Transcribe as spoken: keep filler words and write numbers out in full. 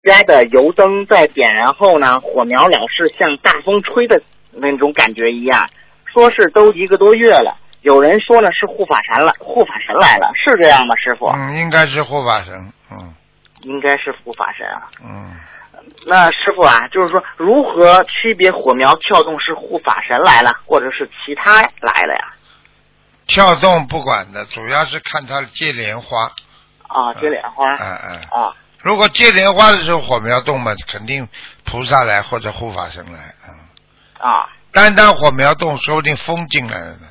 家的油灯在点燃后呢，火苗老是像大风吹的那种感觉一样，说是都一个多月了。有人说呢是护法神了，护法神来了，是这样吗，师傅？ 嗯，应该是护法神，嗯， 应该是护法神啊。 嗯， 那师傅啊，就是说如何区别火苗跳动是护法神来了，或者是其他来了呀？ 跳动不管的，主要是看它接莲花。 啊，接莲花。 嗯嗯。 啊。 如果接莲花的时候火苗动嘛，肯定菩萨来或者护法神来。嗯。 啊。 单单火苗动，说不定风进来了呢。